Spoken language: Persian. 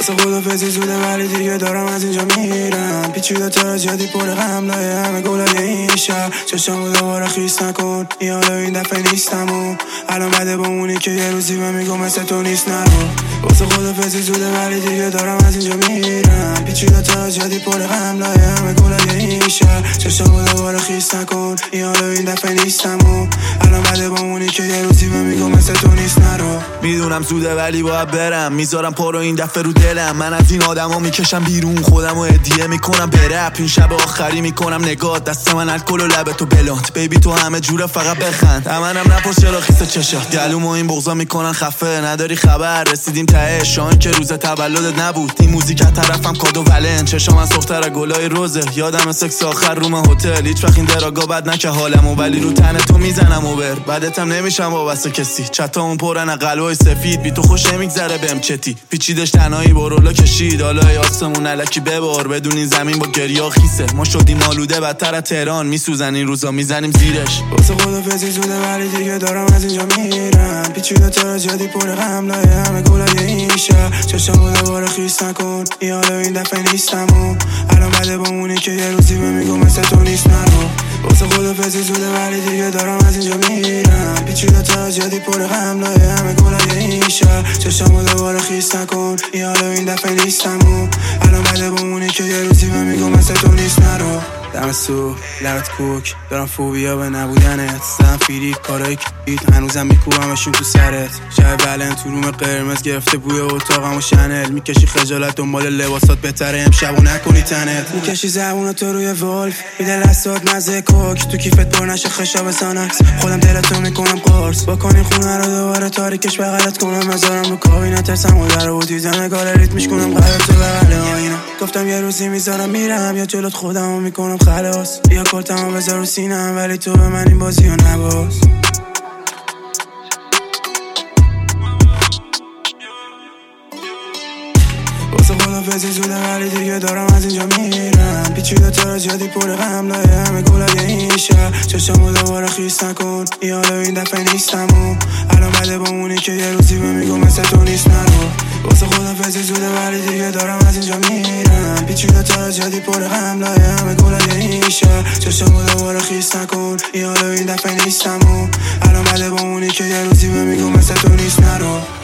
واسه خدافزی زوده ولی دیگه دارم از اینجا میرم. پیچیده تر زیادی پر غم لایه همه گلای این شهر. چشمو دوباره خیس نکن یالا این دفعه نیستم و الان بده با اونی که یه روزی من میگم مثل تو نیست نرو. واسه خدافزی زوده ولی دیگه دارم از اینجا میرم. پیچیده تر زیادی پر غم لایه همه گلای این شهر. چشمو دوباره خیس نکن یالا این دفعه نیستم و الان بده با اونی که یه روزی من میگم مثل تو نیست نرو. میدونم زوده ولی باید برم، میذارم پا رو این دفعه رو دلم. من از این آدما میکشم بیرون، خودمو هدیه میکنم به رپ. این شب آخری میکنم نگات، دست من الکل و لبتو بلاند. بیبی تو همه جوره فقط بخند، منم نپرس چرا خیس چشات. گلومو این بغضا میکنن خفه، نداری خبر رسیدیم ته شان که روز تولدت نبود. این موزیک از طرفم کادو ولن، چشام از دختر گلای روزه. یادم سکس آخر روم هتل، هیچ وقت این دراگا بد نکه حالمو، ولی رو تن تو میزنم اوبر. بعدتم نمیشم وابسته کسی، چتامون پرن قلبای سفید. بی تو خوش نمیگذره بهم چتی، پیچیدش تنهایی با رولا کشید. حالا آسمون الکی ببار، بدون این زمین با گریا خیسه. ما شدیم آلوده بدتر از تهران، میسوزن این روزا میزنیم زیرش. واسه خدافزی زوده ولی دیگه دارم از اینجا میرم. پیچیده تر زیادی پر غم لایه همه گلای این شهر. چشمو دوباره خیس نکن یالا این دفعه نیستم و الان بده با اونی که یه روزی من میگم مثل تو نیست نرو. واسه خدافزی زوده ولی دیگه دارم از اینجا میرم. پیچیده تر زیادی پر غم لایه همه گلای این شهر. چشمو دوباره خیس نکن یالا این دفعه نیستم و الان بده با اونی که یه روزی من میگم مثل تو نیست نرو. دم سو لبت کوک دارم فوبیا به نبودنت. زن فیری کارای کیت هنوزم میکوبمشون تو سرت. شب بلند تو روم قرمز گرفته بوی اتاقم و شنل. میکشی خجالت دنبال لباسات، بهتره امشب و نکنی تنت. میکشی زبونتو روی ولف، میده دستات مزه کوک. تو کیفت پر نشه خشاب سانکس، خودم دلتو میکنم قرص. با کنی خونه رو دوباره تاریکش بغلت کنم. مزارم رو کابی نترسم و در رو دیزن گاره ریتمش کنم. قلبتو بغل آینه گفتم یه روزی میذارم میرم یا جلوت خودمو میکنم خلاص. یا کارتمو بذار رو سینم ولی تو به من این بازیو نباز. واسه خدافزی زوده ولی دیگه دارم از اینجا میرم. پیچیده تر زیادی پر غم لایه همه گلای این شهر. چشمو دوباره خیس نکن یالا این دفعه نیستم و الان بده با اونی که یه روزی من میگم مثل تو نیست نرو. واسه خدافزی زوده ولی دیگه دارم از اینجا میرم. پیچیده تر زیادی پر غم لایه همه گلای این شهر. چشمو دوباره خیس نکن یالا این دفعه نیستم و الان بده با اونی که یه روزی من میگم مثل تو نیست نرو.